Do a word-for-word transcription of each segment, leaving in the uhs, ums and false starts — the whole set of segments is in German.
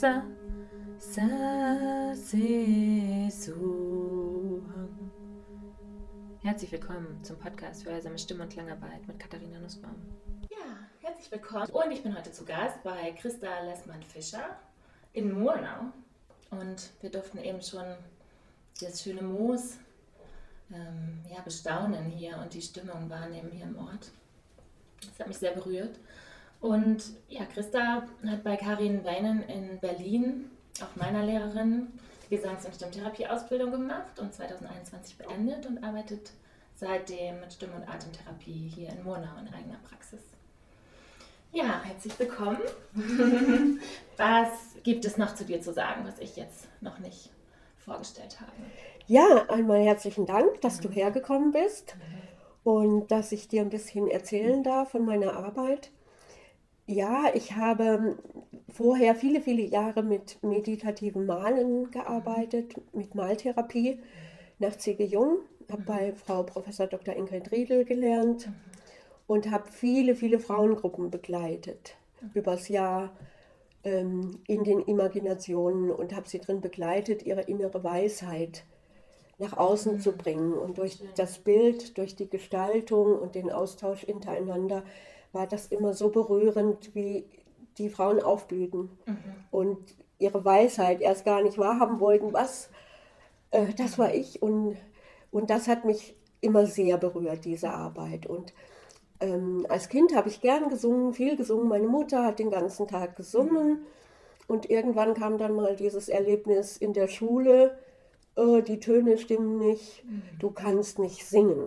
Sa, sa, se, su. Herzlich willkommen zum Podcast für heilsame Stimme- und Klangarbeit mit Katharina Nussbaum. Ja, herzlich willkommen. Und ich bin heute zu Gast bei Christa Lessmann-Fischer in Murnau. Und wir durften eben schon das schöne Moos ähm, ja, bestaunen hier und die Stimmung wahrnehmen hier im Ort. Das hat mich sehr berührt. Und ja, Christa hat bei Karin Weinen in Berlin, auch meiner Lehrerin, die Gesangs- und Stimmtherapie-Ausbildung gemacht und zwanzig einundzwanzig beendet und arbeitet seitdem mit Stimm- und Atemtherapie hier in Murnau in eigener Praxis. Ja, herzlich willkommen. Was gibt es noch zu dir zu sagen, was ich jetzt noch nicht vorgestellt habe? Ja, einmal herzlichen Dank, dass du hergekommen bist und dass ich dir ein bisschen erzählen darf von meiner Arbeit. Ja, ich habe vorher viele, viele Jahre mit meditativem Malen gearbeitet, mit Maltherapie nach C G Jung, habe bei Frau Professor Doktor Ingrid Riedel gelernt und habe viele, viele Frauengruppen begleitet übers Jahr ähm, in den Imaginationen und habe sie drin begleitet, ihre innere Weisheit nach außen zu bringen. Und durch das Bild, durch die Gestaltung und den Austausch untereinander war das immer so berührend, wie die Frauen aufblühten mhm. und ihre Weisheit erst gar nicht wahrhaben wollten, was, äh, das war ich. Und, und das hat mich immer sehr berührt, diese Arbeit. Und ähm, als Kind habe ich gern gesungen, viel gesungen. Meine Mutter hat den ganzen Tag gesungen. Und irgendwann kam dann mal dieses Erlebnis in der Schule, äh, die Töne stimmen nicht, mhm. du kannst nicht singen.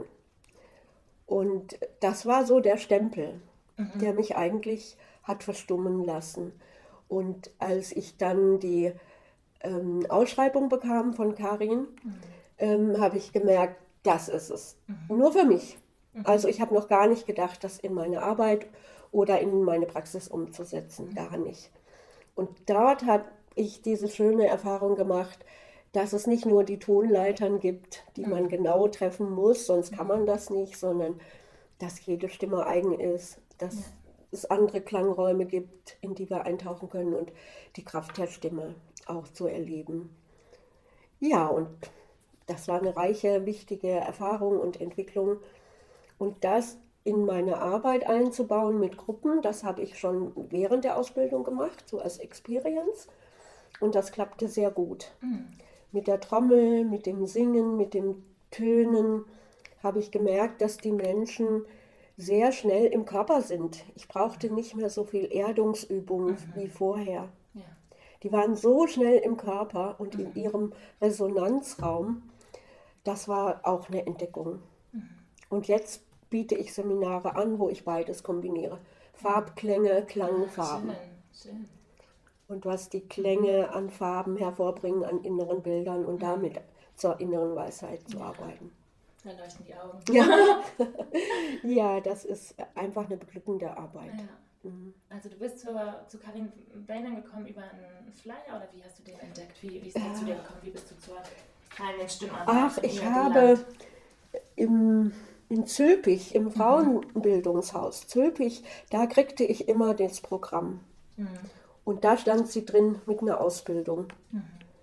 Und das war so der Stempel, mhm. der mich eigentlich hat verstummen lassen. Und als ich dann die ähm, Ausschreibung bekam von Karin, mhm. ähm, habe ich gemerkt, das ist es. Mhm. Nur für mich. Mhm. Also ich habe noch gar nicht gedacht, das in meine Arbeit oder in meine Praxis umzusetzen. Mhm. Gar nicht. Und dort habe ich diese schöne Erfahrung gemacht, dass es nicht nur die Tonleitern gibt, die man genau treffen muss, sonst kann man das nicht, sondern dass jede Stimme eigen ist, dass ja. es andere Klangräume gibt, in die wir eintauchen können und die Kraft der Stimme auch zu erleben. Ja, und das war eine reiche, wichtige Erfahrung und Entwicklung. Und das in meine Arbeit einzubauen mit Gruppen, das habe ich schon während der Ausbildung gemacht, so als Experience. Und das klappte sehr gut. Mhm. Mit der Trommel, mit dem Singen, mit den Tönen habe ich gemerkt, dass die Menschen sehr schnell im Körper sind. Ich brauchte nicht mehr so viel Erdungsübungen mhm. wie vorher. Ja. Die waren so schnell im Körper und mhm. in ihrem Resonanzraum. Das war auch eine Entdeckung. Mhm. Und jetzt biete ich Seminare an, wo ich beides kombiniere. Farbklänge, Klangfarben. Schön, schön. Und was die Klänge an Farben hervorbringen, an inneren Bildern und damit zur inneren Weisheit zu ja. arbeiten. Da leuchten die Augen. Ja. Ja, das ist einfach eine beglückende Arbeit. Ja. Mhm. Also du bist zur, zu Karin Weinen gekommen über einen Flyer oder wie hast du den entdeckt? Wie, wie ist der äh, zu dir gekommen? Wie bist du zur heilenden Stimmarbeit? Ach, ich habe im, in Zülpich, im Frauenbildungshaus Zülpich, da kriegte ich immer das Programm. Mhm. Und da stand sie drin mit einer Ausbildung. Mhm.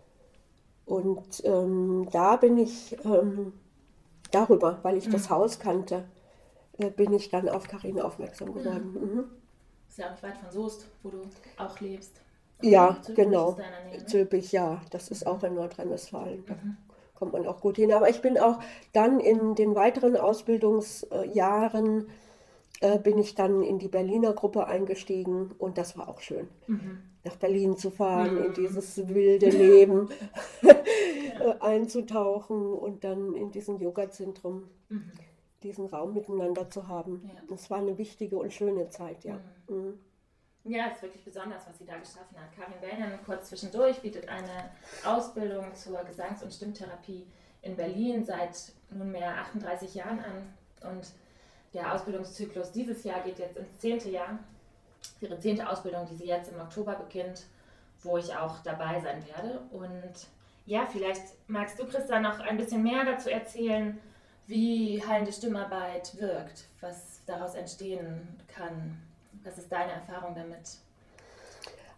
Und ähm, da bin ich ähm, darüber, weil ich mhm. das Haus kannte, äh, bin ich dann auf Karin aufmerksam geworden. Mhm. Mhm. Ist ja auch nicht weit von Soest, wo du auch lebst. Und ja, Zülpich genau. Nähe, ne? Zülpich, ja, das ist auch in Nordrhein-Westfalen. Da mhm. kommt man auch gut hin. Aber ich bin auch dann in den weiteren Ausbildungsjahren äh, bin ich dann in die Berliner Gruppe eingestiegen und das war auch schön. Mhm. Nach Berlin zu fahren, mhm. in dieses wilde Leben ja. einzutauchen und dann in diesem Yoga-Zentrum mhm. diesen Raum miteinander zu haben. Ja. Das war eine wichtige und schöne Zeit, ja. Mhm. Mhm. Ja, es ist wirklich besonders, was sie da geschaffen hat. Karin Weinen, kurz zwischendurch, bietet eine Ausbildung zur Gesangs- und Stimmtherapie in Berlin seit nunmehr achtunddreißig Jahren an und der Ausbildungszyklus dieses Jahr geht jetzt ins zehnte Jahr. Ihre zehnte Ausbildung, die sie jetzt im Oktober beginnt, wo ich auch dabei sein werde. Und ja, vielleicht magst du, Christa, noch ein bisschen mehr dazu erzählen, wie heilende Stimmarbeit wirkt, was daraus entstehen kann. Was ist deine Erfahrung damit?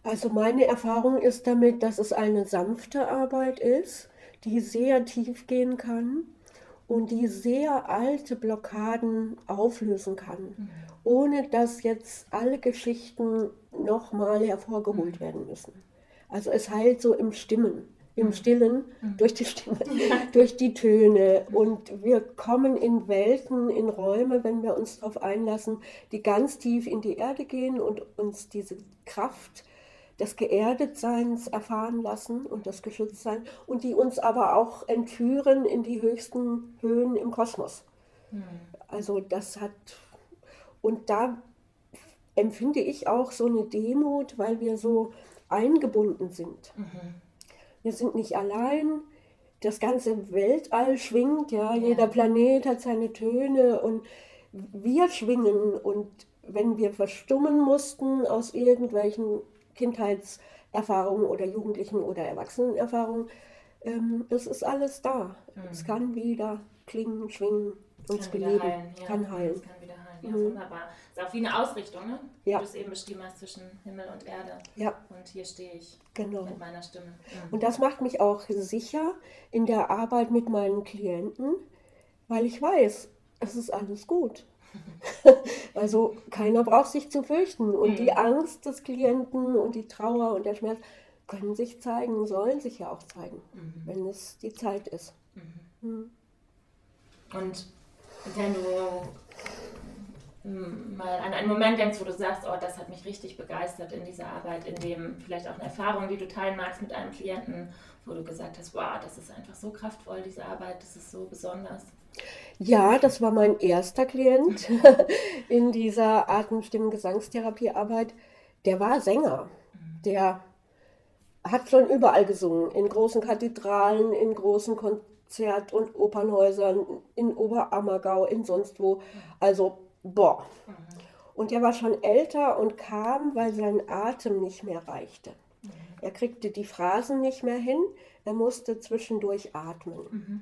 Also meine Erfahrung ist damit, dass es eine sanfte Arbeit ist, die sehr tief gehen kann und die sehr alte Blockaden auflösen kann, mhm. ohne dass jetzt alle Geschichten nochmal hervorgeholt mhm. werden müssen. Also es heilt so im Stimmen, im Stillen, mhm. durch die Stimme, durch die Töne. Und wir kommen in Welten, in Räume, wenn wir uns darauf einlassen, die ganz tief in die Erde gehen und uns diese Kraft des Geerdetseins erfahren lassen und das Geschütztsein und die uns aber auch entführen in die höchsten Höhen im Kosmos. Mhm. Also das hat, und da empfinde ich auch so eine Demut, weil wir so eingebunden sind. Mhm. Wir sind nicht allein, das ganze Weltall schwingt, ja, ja, jeder Planet hat seine Töne und wir schwingen, und wenn wir verstummen mussten aus irgendwelchen Kindheitserfahrungen oder Jugendlichen oder Erwachsenenerfahrungen, ähm, das ist alles da. Mhm. Es kann wieder klingen, schwingen, uns beleben, heilen, ja. kann heilen. Es kann wieder heilen, ja, mhm. wunderbar. Es ist auch wie eine Ausrichtung, ne? Ja. Wie du es eben beschrieben hast, zwischen Himmel und Erde. Ja. Und hier stehe ich genau. mit meiner Stimme. Mhm. Und das macht mich auch sicher in der Arbeit mit meinen Klienten, weil ich weiß, es ist alles gut. Also keiner braucht sich zu fürchten. Und mhm. die Angst des Klienten und die Trauer und der Schmerz können sich zeigen, sollen sich ja auch zeigen, mhm. wenn es die Zeit ist. Mhm. Mhm. Und wenn du mal an einen Moment denkst, wo du sagst, oh, das hat mich richtig begeistert in dieser Arbeit, in dem vielleicht auch eine Erfahrung, die du teilen magst mit einem Klienten, wo du gesagt hast, wow, das ist einfach so kraftvoll, diese Arbeit, das ist so besonders. Ja, das war mein erster Klient in dieser Atem-Stimmen-Gesangstherapiearbeit. Der war Sänger. Der hat schon überall gesungen, in großen Kathedralen, in großen Konzert- und Opernhäusern, in Oberammergau, in sonst wo. Also, boah. Und der war schon älter und kam, weil sein Atem nicht mehr reichte. Er kriegte die Phrasen nicht mehr hin, er musste zwischendurch atmen. Mhm.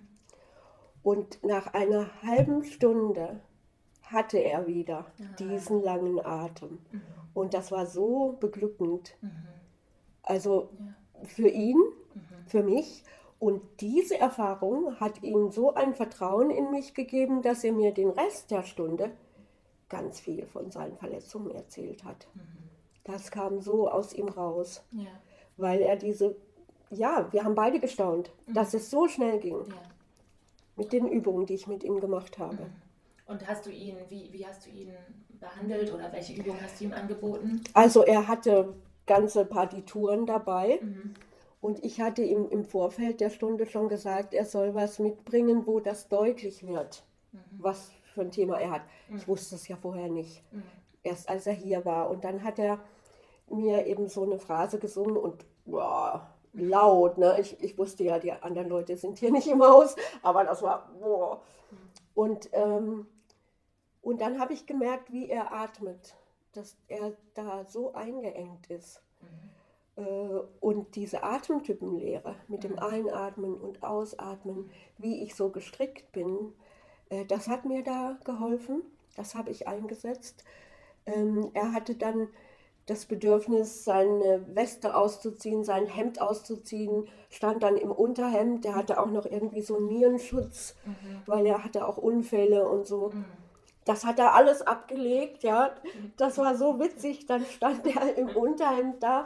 Und nach einer halben Stunde hatte er wieder Aha. diesen langen Atem. Mhm. Und das war so beglückend. Mhm. Also ja. für ihn, mhm. für mich. Und diese Erfahrung hat ihm so ein Vertrauen in mich gegeben, dass er mir den Rest der Stunde ganz viel von seinen Verletzungen erzählt hat. Mhm. Das kam so aus ihm raus. Ja. Weil er diese, ja, wir haben beide gestaunt, mhm. dass es so schnell ging. Ja. Mit den Übungen, die ich mit ihm gemacht habe. Und hast du ihn, wie, wie hast du ihn behandelt oder welche Übungen hast du ihm angeboten? Also er hatte ganze Partituren dabei mhm. und ich hatte ihm im Vorfeld der Stunde schon gesagt, er soll was mitbringen, wo das deutlich wird, mhm. was für ein Thema er hat. Mhm. Ich wusste es ja vorher nicht, mhm. erst als er hier war. Und dann hat er mir eben so eine Phrase gesungen und boah, laut, ne? Ich, ich wusste ja, die anderen Leute sind hier nicht im Haus, aber das war, boah. Und, ähm, und dann habe ich gemerkt, wie er atmet, dass er da so eingeengt ist. Mhm. Äh, und diese Atemtypenlehre mit dem Einatmen und Ausatmen, wie ich so gestrickt bin, äh, das hat mir da geholfen, das habe ich eingesetzt. Ähm, er hatte dann das Bedürfnis, seine Weste auszuziehen, sein Hemd auszuziehen, stand dann im Unterhemd. Der hatte auch noch irgendwie so einen Nierenschutz, mhm. weil er hatte auch Unfälle und so. Mhm. Das hat er alles abgelegt, ja. Das war so witzig. Dann stand er im Unterhemd da.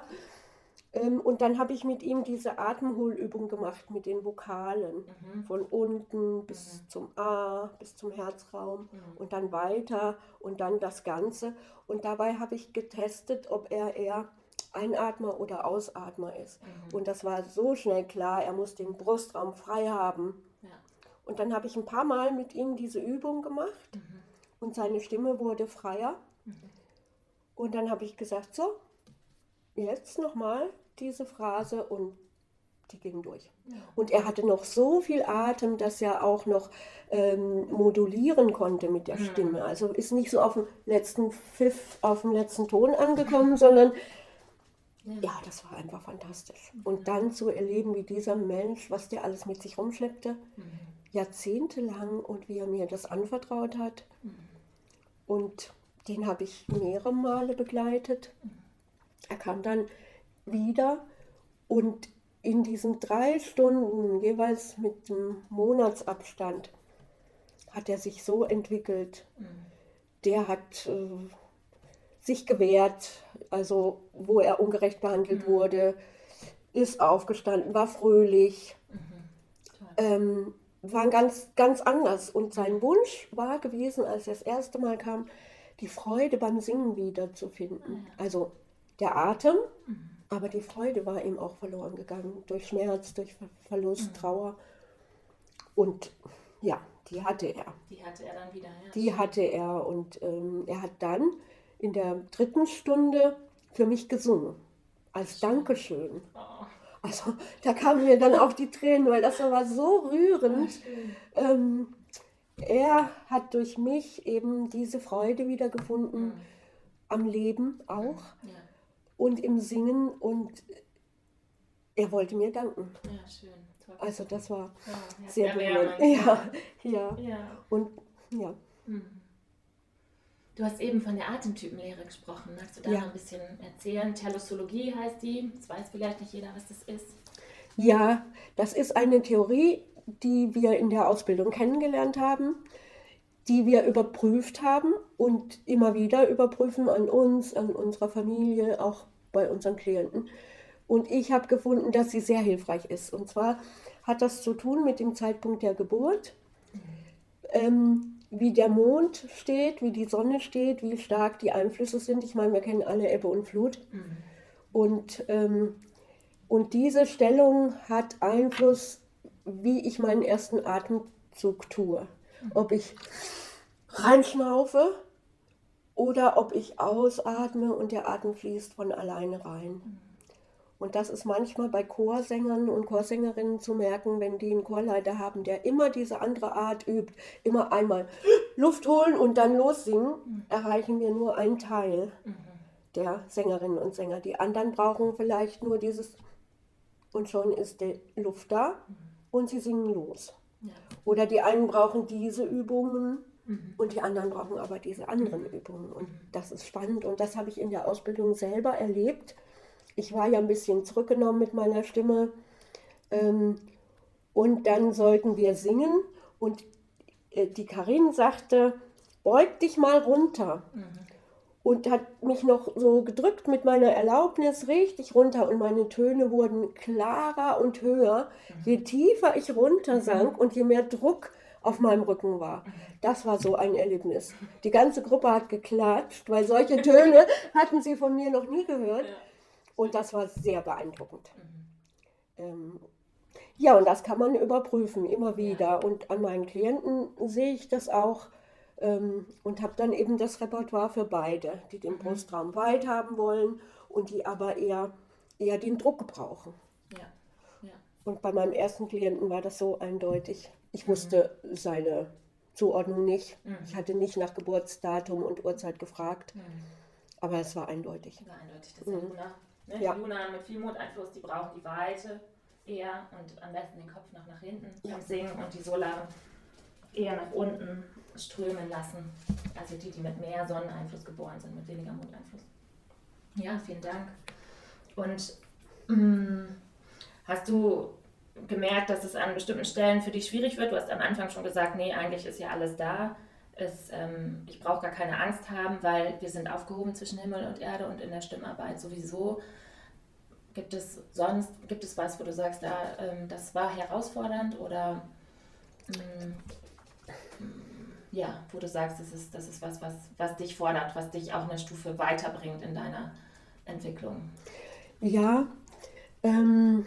Und dann habe ich mit ihm diese Atemholübung gemacht mit den Vokalen. Mhm. Von unten bis mhm. zum A, bis zum Herzraum mhm. und dann weiter und dann das Ganze. Und dabei habe ich getestet, ob er eher Einatmer oder Ausatmer ist. Mhm. Und das war so schnell klar, er muss den Brustraum frei haben. Ja. Und dann habe ich ein paar Mal mit ihm diese Übung gemacht mhm. und seine Stimme wurde freier. Mhm. Und dann habe ich gesagt, so, jetzt nochmal diese Phrase und die ging durch. Ja. Und er hatte noch so viel Atem, dass er auch noch ähm, modulieren konnte mit der mhm. Stimme. Also ist nicht so auf dem letzten Pfiff, auf dem letzten Ton angekommen, sondern ja, ja das war einfach fantastisch. Mhm. Und dann zu erleben, wie dieser Mensch, was der alles mit sich rumschleppte, mhm. jahrzehntelang und wie er mir das anvertraut hat. Mhm. Und den habe ich mehrere Male begleitet. Mhm. Er kam dann wieder. Und in diesen drei Stunden, jeweils mit einem Monatsabstand, hat er sich so entwickelt. Mhm. Der hat äh, sich gewehrt, also wo er ungerecht behandelt mhm. wurde, ist aufgestanden, war fröhlich, mhm. ähm, war ganz, ganz anders. Und sein Wunsch war gewesen, als er das erste Mal kam, die Freude beim Singen wiederzufinden. Also der Atem, mhm. aber die Freude war ihm auch verloren gegangen, durch Schmerz, durch Verlust, mhm. Trauer. Und ja, die hatte er. Die hatte er dann wieder, ja. Die hatte er und ähm, er hat dann in der dritten Stunde für mich gesungen, als Dankeschön. Oh. Also da kamen mir dann auch die Tränen, weil das war so rührend. Oh, ähm, er hat durch mich eben diese Freude wiedergefunden, mhm. am Leben auch ja. und im Singen, und er wollte mir danken. Ja, schön. Toll. Also das war ja, sehr berührend. Ja, ja, ja. Und ja. Mhm. Du hast eben von der Atemtypenlehre gesprochen. Magst du da ja. noch ein bisschen erzählen? Telosologie heißt die. Das weiß vielleicht nicht jeder, was das ist. Ja, das ist eine Theorie, die wir in der Ausbildung kennengelernt haben, die wir überprüft haben und immer wieder überprüfen an uns, an unserer Familie, auch bei unseren Klienten. Und ich habe gefunden, dass sie sehr hilfreich ist. Und zwar hat das zu tun mit dem Zeitpunkt der Geburt. Mhm. Ähm, wie der Mond steht, wie die Sonne steht, wie stark die Einflüsse sind. Ich meine, wir kennen alle Ebbe und Flut. Mhm. Und, ähm, und diese Stellung hat Einfluss, wie ich meinen ersten Atemzug tue. Mhm. Ob ich reinschnaufe oder ob ich ausatme und der Atem fließt von alleine rein. Mhm. Und das ist manchmal bei Chorsängern und Chorsängerinnen zu merken, wenn die einen Chorleiter haben, der immer diese andere Art übt, immer einmal Luft holen und dann lossingen, mhm. erreichen wir nur einen Teil mhm. der Sängerinnen und Sänger. Die anderen brauchen vielleicht nur dieses, und schon ist die Luft da mhm. und sie singen los. Ja. Oder die einen brauchen diese Übungen mhm. und die anderen brauchen aber diese anderen mhm. Übungen. Und das ist spannend und das habe ich in der Ausbildung selber erlebt. Ich war ja ein bisschen zurückgenommen mit meiner Stimme ähm, und dann sollten wir singen und äh, die Karin sagte, beug dich mal runter mhm. und hat mich noch so gedrückt mit meiner Erlaubnis richtig runter und meine Töne wurden klarer und höher, mhm. je tiefer ich runter sank mhm. und je mehr Druck auf meinem Rücken war. Das war so ein Erlebnis. Die ganze Gruppe hat geklatscht, weil solche Töne hatten sie von mir noch nie gehört. Ja. Und das war sehr beeindruckend. Mhm. Ähm, ja, und das kann man überprüfen, immer wieder. Ja. Und an meinen Klienten sehe ich das auch ähm, und habe dann eben das Repertoire für beide, die den mhm. Brustraum weit haben wollen und die aber eher, eher den Druck brauchen. Ja. Ja. Und bei meinem ersten Klienten war das so eindeutig. Ich wusste mhm. seine Zuordnung nicht. Mhm. Ich hatte nicht nach Geburtsdatum und Uhrzeit gefragt. Mhm. Aber es war eindeutig. War eindeutig, das ist mhm. Luna. Ne? Ja. Die Luna mit viel Mondeinfluss, die brauchen die Weite eher und am besten den Kopf noch nach hinten ja. beim Singen und die Sola eher nach unten strömen lassen. Also die, die mit mehr Sonneneinfluss geboren sind, mit weniger Mondeinfluss. Ja, vielen Dank. Und mh, hast du gemerkt, dass es an bestimmten Stellen für dich schwierig wird? Du hast am Anfang schon gesagt, nee, eigentlich ist ja alles da. Es, ähm, ich brauche gar keine Angst haben, weil wir sind aufgehoben zwischen Himmel und Erde und in der Stimmarbeit sowieso. Gibt es sonst, gibt es was, wo du sagst, da, ähm, das war herausfordernd oder ähm, ja, wo du sagst, das ist, das ist was, was, was dich fordert, was dich auch eine Stufe weiterbringt in deiner Entwicklung? Ja, ähm,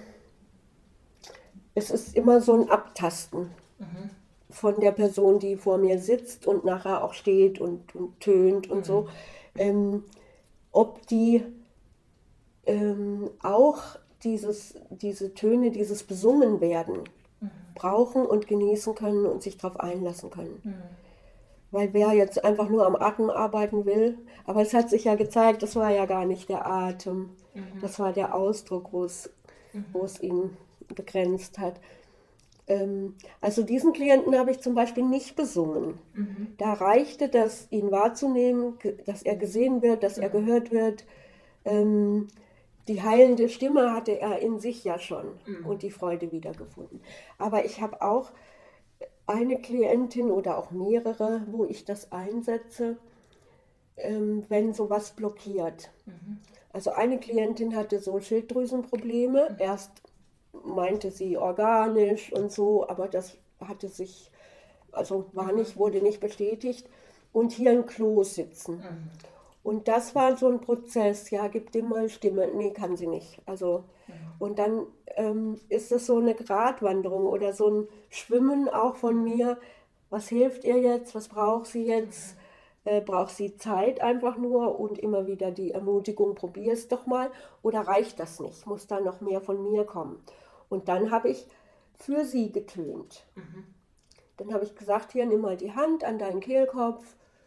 es ist immer so ein Abtasten. Mhm. Von der Person, die vor mir sitzt und nachher auch steht und, und tönt und mhm. so, ähm, ob die ähm, auch dieses, diese Töne, dieses Besungen werden, mhm. brauchen und genießen können und sich darauf einlassen können. Mhm. Weil wer jetzt einfach nur am Atem arbeiten will, aber es hat sich ja gezeigt, das war ja gar nicht der Atem, mhm. das war der Ausdruck, wo es, mhm. wo es ihn begrenzt hat. Also diesen Klienten habe ich zum Beispiel nicht besungen. Mhm. Da reichte das, ihn wahrzunehmen, dass er gesehen wird, dass mhm. er gehört wird. die heilende Stimme hatte er in sich ja schon Mhm. und die Freude wiedergefunden. Aber ich habe auch eine Klientin oder auch mehrere, wo ich das einsetze, ähm, wenn sowas blockiert. Mhm. Also eine Klientin hatte so Schilddrüsenprobleme. Erst meinte sie organisch und so, aber das hatte sich, also war nicht, wurde nicht bestätigt. Und hier ein Kloß sitzen. Mhm. Und das war so ein Prozess, ja, gib dem mal Stimme. Nee, kann sie nicht. Also, und dann ähm, ist es so eine Gratwanderung oder so ein Schwimmen auch von mir. Was hilft ihr jetzt? Was braucht sie jetzt? Äh, braucht sie Zeit einfach nur und immer wieder die Ermutigung, probier es doch mal. Oder reicht das nicht? Muss da noch mehr von mir kommen? Und dann habe ich für sie getönt. Mhm. Dann habe ich gesagt, hier, nimm mal die Hand an deinen Kehlkopf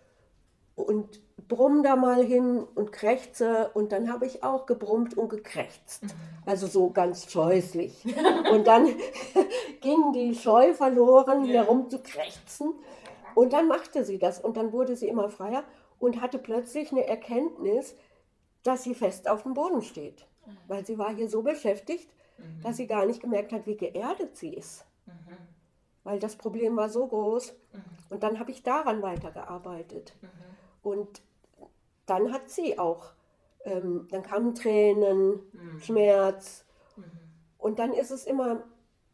und brumm da mal hin und krächze. Und dann habe ich auch gebrummt und gekrächzt. Also so ganz scheußlich. Und dann ging die Scheu verloren, hier rum zu krächzen. Und dann machte sie das. Und dann wurde sie immer freier und hatte plötzlich eine Erkenntnis, dass sie fest auf dem Boden steht. Weil sie war hier so beschäftigt, dass sie gar nicht gemerkt hat, wie geerdet sie ist. Mhm. Weil das Problem war so groß. Mhm. Und dann habe ich daran weitergearbeitet. Mhm. Und dann hat sie auch, ähm, dann kamen Tränen, Mhm. Schmerz. Mhm. Und dann ist es immer,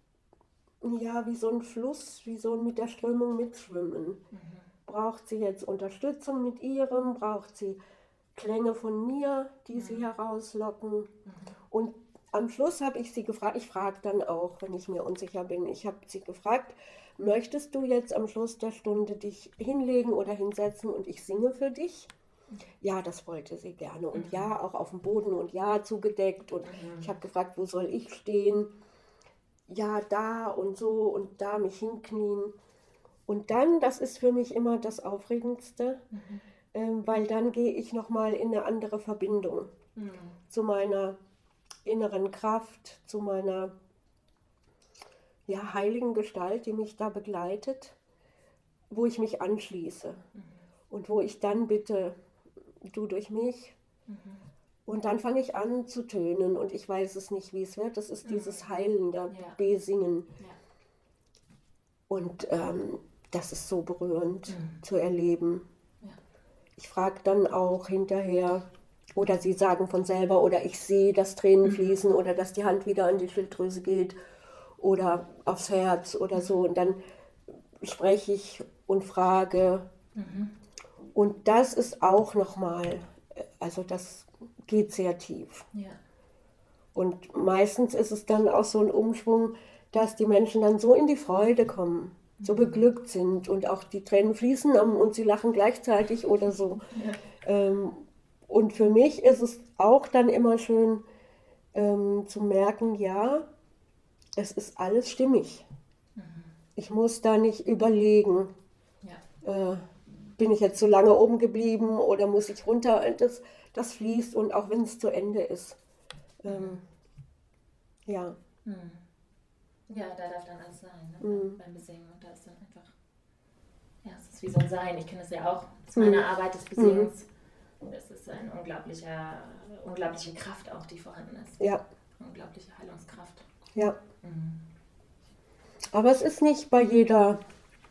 ja, wie so ein Fluss, wie so mit der Strömung mitschwimmen. Mhm. Braucht sie jetzt Unterstützung mit ihrem? Braucht sie Klänge von mir, die sie herauslocken? Und am Schluss habe ich sie gefragt, ich frage dann auch, wenn ich mir unsicher bin, ich habe sie gefragt, möchtest du jetzt am Schluss der Stunde dich hinlegen oder hinsetzen und ich singe für dich? Ja, das wollte sie gerne. Und ja, auch auf dem Boden und ja, zugedeckt. Und ich habe gefragt, wo soll ich stehen? Ja, da und so und da mich hinknien. Und dann, das ist für mich immer das Aufregendste, Mhm. ähm, weil dann gehe ich nochmal in eine andere Verbindung Mhm. zu meiner inneren Kraft, zu meiner ja, heiligen Gestalt, die mich da begleitet, wo ich mich anschließe und wo ich dann bitte, du durch mich. Und dann fange ich an zu tönen und ich weiß es nicht, wie es wird. Das ist dieses heilende Ja. B-Singen. Ja. Und ähm, das ist so berührend Mhm. zu erleben. Ja. Ich frage dann auch hinterher, oder sie sagen von selber, oder ich sehe, dass Tränen fließen oder dass die Hand wieder an die Schilddrüse geht oder aufs Herz oder so. Und dann spreche ich und frage. Mhm. Und das ist auch nochmal, also das geht sehr tief. Ja. Und meistens ist es dann auch so ein Umschwung, dass die Menschen dann so in die Freude kommen, so beglückt sind und auch die Tränen fließen und sie lachen gleichzeitig oder so. Ja. Ähm, und für mich ist es auch dann immer schön ähm, zu merken, ja, es ist alles stimmig. Ich muss da nicht überlegen, Ja. äh, bin ich jetzt so lange oben geblieben oder muss ich runter? Das, das fließt und auch wenn es zu Ende ist. Ähm, ja. Mhm. Ja, da darf dann alles sein, ne? Mhm. Beim Besingen. Und da ist dann einfach, ja, es ist wie so ein Sein. Ich kenne das ja auch aus meiner Arbeit des Besingens. Es ist eine unglaubliche, unglaubliche Kraft auch, die vorhanden ist. Ja, Unglaubliche Heilungskraft. ja. Mhm. Aber es ist nicht bei jeder,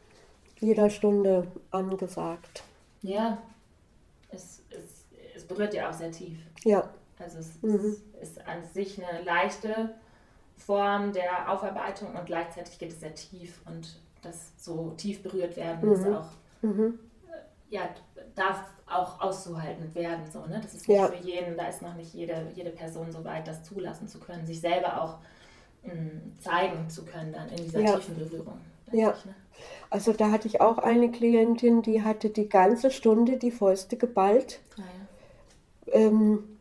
jeder Stunde angesagt. Ja, es, es, es berührt ja auch sehr tief. Ja, Also es Mhm. ist, ist an sich eine leichte Form der Aufarbeitung und gleichzeitig geht es sehr tief und das so tief berührt werden ist Mhm. auch, mhm. ja, darf auch auszuhalten werden. So, ne? Das ist nicht Ja. für jeden, da ist noch nicht jede, jede Person so weit, das zulassen zu können, sich selber auch mh, zeigen zu können dann in dieser Ja. tiefen Berührung. Ja. Ich, ne? Also da hatte ich auch eine Klientin, die hatte die ganze Stunde die Fäuste geballt. Ah, ja. Ähm,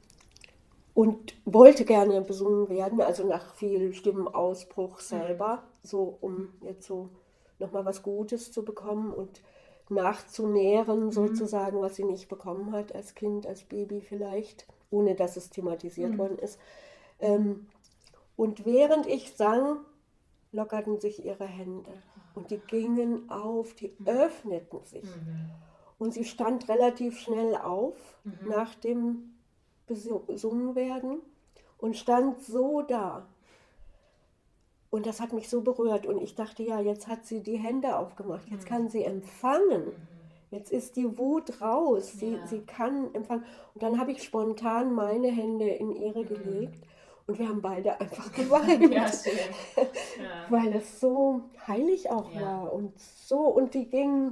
und wollte gerne besungen werden, also nach viel Stimmenausbruch selber, so um jetzt so nochmal was Gutes zu bekommen und nachzunähren sozusagen, was sie nicht bekommen hat als Kind, als Baby vielleicht, ohne dass es thematisiert Mhm. worden ist. Ähm, und während ich sang, lockerten sich ihre Hände und die gingen auf, die öffneten sich. Mhm. Und sie stand relativ schnell auf Mhm. nach dem Besungen werden und stand so da. Und das hat mich so berührt. Und ich dachte, ja, jetzt hat sie die Hände aufgemacht. Jetzt kann sie empfangen. Jetzt ist die Wut raus. Sie, Ja. sie kann empfangen. Und dann habe ich spontan meine Hände in ihre gelegt. Und wir haben beide einfach geweint. Ja, schön. Ja. Weil es so heilig auch Ja. war. Und so, und die ging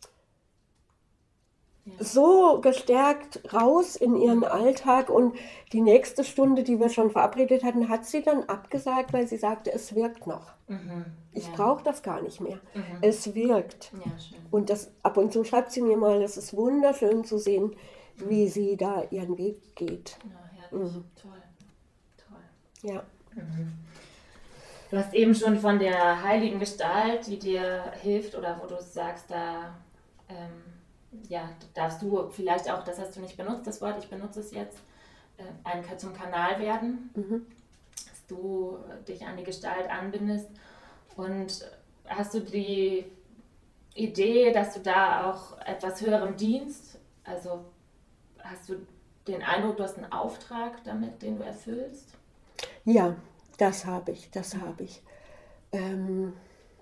Ja. so gestärkt raus in ihren Alltag. Und die nächste Stunde, die wir schon verabredet hatten, hat sie dann abgesagt, weil sie sagte, es wirkt noch. Mhm. Ich Ja. brauche das gar nicht mehr. Mhm. Es wirkt. Ja, schön. Und das, ab und zu schreibt sie mir mal, es ist wunderschön zu sehen, wie sie da ihren Weg geht. Ja, herrlich. Mhm. Toll. Toll. Ja. Du hast eben schon von der heiligen Gestalt, die dir hilft oder wo du sagst, da ähm, ja, darfst du vielleicht auch, das hast du nicht benutzt, das Wort, ich benutze es jetzt, äh, ein, zum Kanal werden, Mhm. dass du dich an die Gestalt anbindest. Und hast du die Idee, dass du da auch etwas Höherem dienst? Also hast du den Eindruck, du hast einen Auftrag damit, den du erfüllst? Ja, das habe ich, das habe ich. Ähm,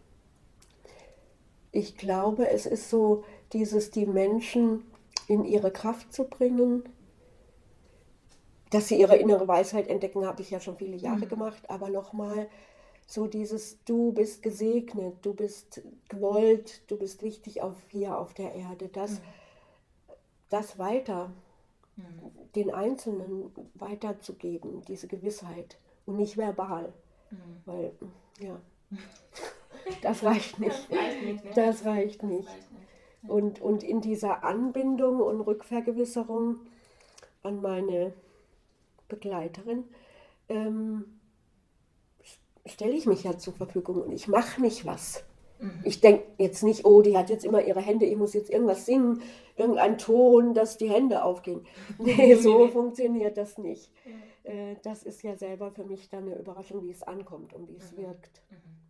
ich glaube, es ist so dieses, die Menschen in ihre Kraft zu bringen, dass sie ihre innere Weisheit entdecken, habe ich ja schon viele Jahre gemacht, aber nochmal so dieses, du bist gesegnet, du bist gewollt, du bist wichtig auf, hier auf der Erde, das, das weiter, den Einzelnen weiterzugeben, diese Gewissheit und nicht verbal, weil, ja, das reicht nicht, Das reicht nicht, ne? das reicht Das nicht. reicht nicht. Und, und in dieser Anbindung und Rückvergewisserung an meine Begleiterin ähm, stelle ich mich ja zur Verfügung und ich mache nicht was. Mhm. Ich denke jetzt nicht, oh, die hat jetzt immer ihre Hände, ich muss jetzt irgendwas singen, irgendein Ton, dass die Hände aufgehen. Nee, so funktioniert das nicht. Äh, das ist ja selber für mich dann eine Überraschung, wie es ankommt und wie es wirkt.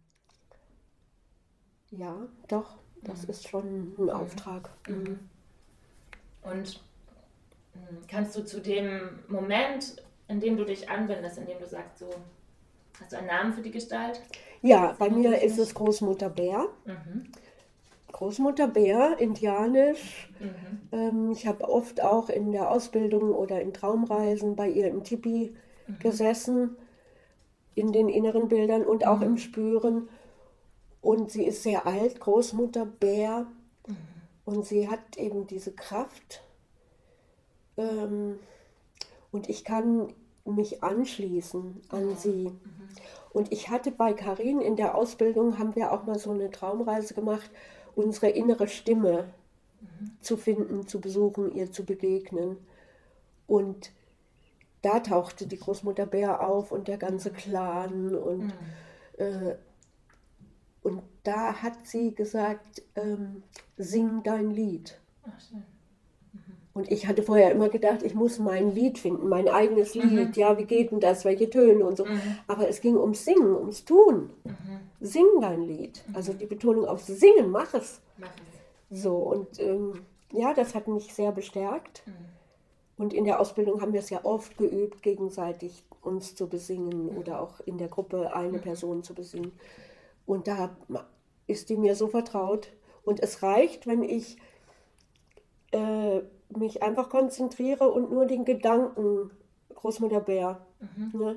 Ja, doch, das ist schon ein Auftrag. Mhm. Und mh, kannst du zu dem Moment, in dem du dich anbindest, in dem du sagst, so, hast du einen Namen für die Gestalt? Ja, bei Sag mir das ist nicht. es Großmutter Bär. Mhm. Großmutter Bär, indianisch. Mhm. Ähm, ich habe oft auch in der Ausbildung oder in Traumreisen bei ihr im Tipi gesessen, in den inneren Bildern und auch im Spüren. Und sie ist sehr alt, Großmutter Bär. Und sie hat eben diese Kraft. Ähm, und ich kann mich anschließen an sie. Und ich hatte bei Karin in der Ausbildung, haben wir auch mal so eine Traumreise gemacht, unsere innere Stimme zu finden, zu besuchen, ihr zu begegnen. Und da tauchte die Großmutter Bär auf und der ganze Clan. Und, äh, und da hat sie gesagt, ähm, sing dein Lied. Ach, schön. Und ich hatte vorher immer gedacht, ich muss mein Lied finden, mein eigenes Lied. Ja, wie geht denn das, welche Töne und so. Aber es ging ums Singen, ums Tun. Sing dein Lied. Also die Betonung auf Singen, mach es. Mach es. So, und ähm, ja, das hat mich sehr bestärkt. Und in der Ausbildung haben wir es ja oft geübt, gegenseitig uns zu besingen oder auch in der Gruppe eine Person zu besingen. Und da ist die mir so vertraut. Und es reicht, wenn ich äh, mich einfach konzentriere und nur den Gedanken, Großmutter Bär, ne?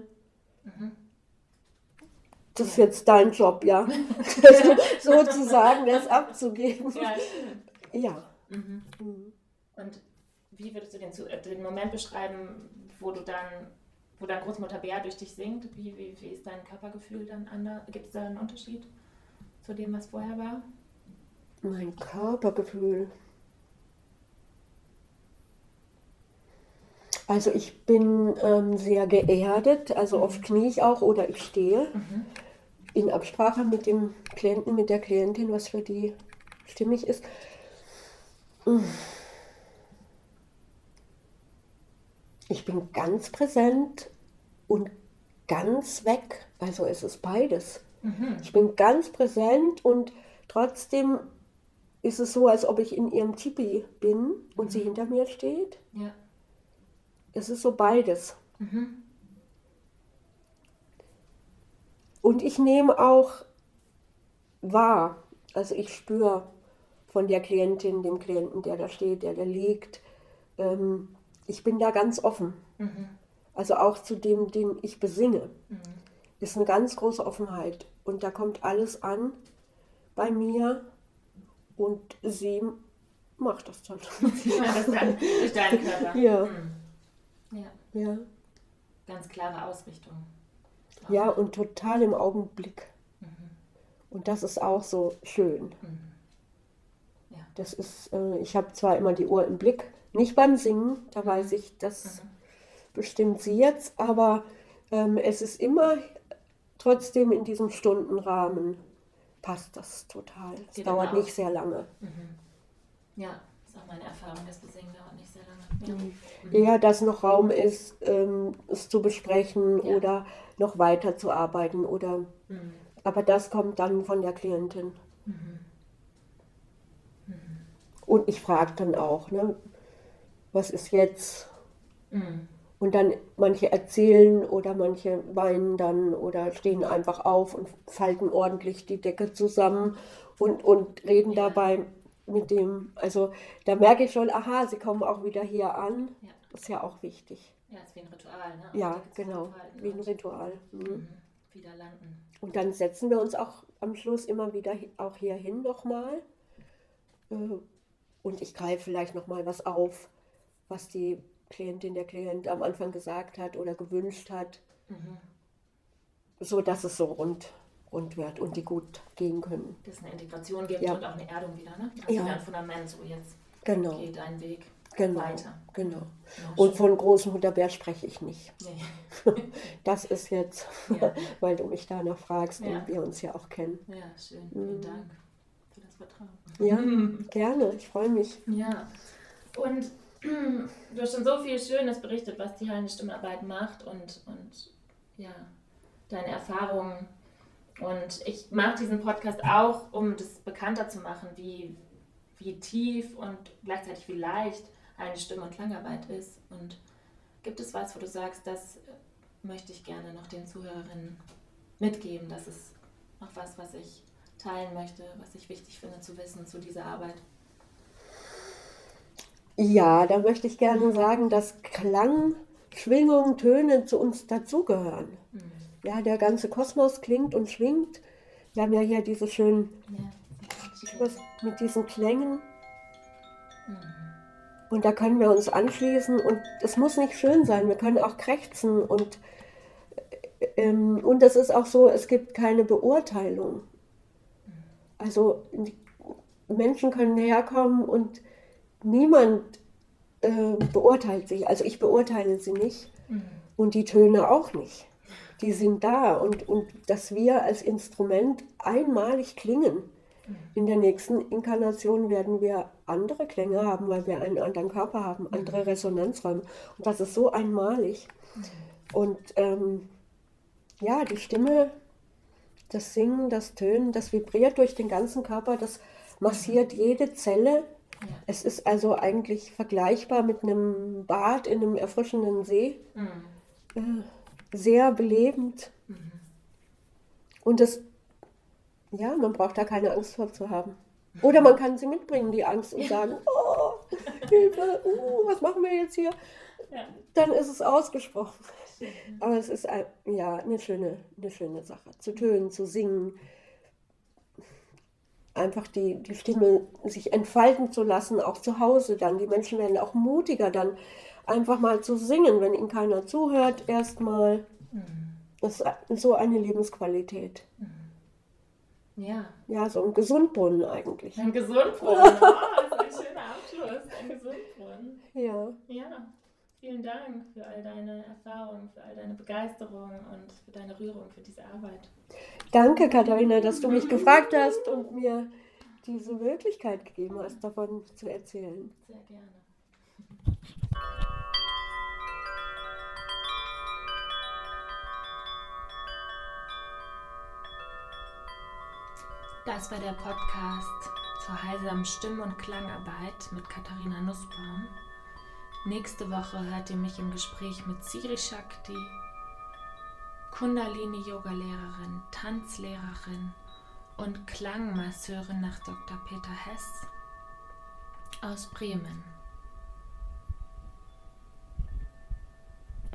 Das ist jetzt dein Job, ja, sozusagen das abzugeben. Ja, schön. Ja. Mhm. Und wie würdest du den, zu- äh, den Moment beschreiben, wo du dann, wo dann Großmutter Bär durch dich singt? Wie, wie, wie ist dein Körpergefühl dann anders? Gibt es da einen Unterschied zu dem, was vorher war? Mein Körpergefühl. Also ich bin ähm, sehr geerdet, also oft knie ich auch oder ich stehe in Absprache mit dem Klienten, mit der Klientin, was für die stimmig ist. Ich bin ganz präsent und ganz weg, also es ist beides. Ich bin ganz präsent und trotzdem ist es so, als ob ich in ihrem Tipi bin und sie hinter mir steht. Ja. Es ist so beides. Und ich nehme auch wahr, also ich spüre von der Klientin, dem Klienten, der da steht, der da liegt, ähm, ich bin da ganz offen. Mhm. Also auch zu dem, den ich besinge, Mhm. ist eine ganz große Offenheit. Und da kommt alles an bei mir und sie macht das dann. Sie macht das dann durch deinen Körper. Ja. Mhm. Ja. Ja. Ganz klare Ausrichtung. Ja, und total im Augenblick. Mhm. Und das ist auch so schön. Mhm. Ja. Das ist, äh, ich habe zwar immer die Uhr im Blick, nicht beim Singen, da weiß ich, das Mhm. bestimmt sie jetzt, aber ähm, es ist immer trotzdem in diesem Stundenrahmen, passt das total. Es Geht dauert immer nicht sehr lange. Mhm. Ja, ist auch meine Erfahrung, das Besingen dauert nicht sehr lange. Ja. Mhm. Eher, dass noch Raum ist, ähm, es zu besprechen Ja. oder noch weiter zu arbeiten. Oder, Mhm. aber das kommt dann von der Klientin. Mhm. Und ich frage dann auch, ne, was ist jetzt? Mhm. Und dann manche erzählen oder manche weinen dann oder stehen einfach auf und falten ordentlich die Decke zusammen und, und reden Ja. dabei mit dem. Also da merke ich schon, aha, sie kommen auch wieder hier an. Ja. Das ist ja auch wichtig. Ja, ist wie ein Ritual, ne? Ja, Auch die Decke genau, zusammenfalten wie ein und, Ritual. Mhm. Mhm. Wieder landen. Und dann setzen wir uns auch am Schluss immer wieder hi- auch hier hin nochmal. Äh, Und ich greife vielleicht nochmal was auf, was die Klientin, der Klient am Anfang gesagt hat oder gewünscht hat, Mhm. so dass es so rund, rund wird und die gut gehen können. Dass es eine Integration gibt Ja. und auch eine Erdung wieder, ne? Also Ja. wieder ein Fundament, so jetzt Genau, geht dein Weg genau, weiter. genau. Ja, Und schön. von Großmutterbär spreche ich nicht. Nee. Das ist jetzt, Ja. weil du mich danach fragst Ja. und wir uns ja auch kennen. Ja, schön. Vielen Mhm. Dank für das Vertrauen. Ja, Mhm. gerne, ich freue mich. Ja. Und du hast schon so viel Schönes berichtet, was die heilende Stimmarbeit macht und, und ja, deine Erfahrungen. Und ich mache diesen Podcast auch, um das bekannter zu machen, wie, wie tief und gleichzeitig wie leicht eine Stimm- und Klangarbeit ist. Und gibt es was, wo du sagst, das möchte ich gerne noch den Zuhörerinnen mitgeben? Das ist noch was, was ich teilen möchte, was ich wichtig finde zu wissen zu dieser Arbeit. Ja, da möchte ich gerne sagen, dass Klang, Schwingungen, Töne zu uns dazugehören. Mhm. Ja, der ganze Kosmos klingt und schwingt. Wir haben ja hier diese schönen, Ja. was mit diesen Klängen. Mhm. Und da können wir uns anschließen und es muss nicht schön sein. Wir können auch krächzen und, ähm, und es ist auch so, es gibt keine Beurteilung. Also die Menschen können herkommen und niemand äh, beurteilt sie. Also ich beurteile sie nicht Mhm. und die Töne auch nicht. Die sind da und, und dass wir als Instrument einmalig klingen. In der nächsten Inkarnation werden wir andere Klänge haben, weil wir einen anderen Körper haben, andere Resonanzräume. Und das ist so einmalig. Und ähm, ja, die Stimme, das Singen, das Tönen, das vibriert durch den ganzen Körper, das massiert jede Zelle. Ja. Es ist also eigentlich vergleichbar mit einem Bad in einem erfrischenden See. Mhm. Äh, sehr belebend. Mhm. Und das, ja, man braucht da keine Angst vor zu haben. Oder man kann sie mitbringen, die Angst, und sagen, oh, Hilfe, uh, was machen wir jetzt hier? Ja. Dann ist es ausgesprochen. Aber es ist ein, ja, eine schöne, eine schöne Sache. Zu tönen, zu singen, einfach die, die Stimme sich entfalten zu lassen, auch zu Hause dann. Die Menschen werden auch mutiger dann, einfach mal zu singen, wenn ihnen keiner zuhört, erstmal. Mhm. Das ist so eine Lebensqualität. Ja. Ja, so ein Gesundbrunnen eigentlich. Ein Gesundbrunnen. Oh, das ist ein schöner Abschluss. Ein Gesundbrunnen. Ja. Ja. Vielen Dank für all deine Erfahrungen, für all deine Begeisterung und für deine Rührung für diese Arbeit. Danke, Katharina, dass du mich gefragt hast und mir diese Möglichkeit gegeben hast, davon zu erzählen. Sehr gerne. Das war der Podcast zur heilsamen Stimm- und Klangarbeit mit Katharina Nussbaum. Nächste Woche hört ihr mich im Gespräch mit Siri Shakti. Kundalini-Yoga-Lehrerin, Tanzlehrerin und Klangmasseurin nach Doktor Peter Hess aus Bremen.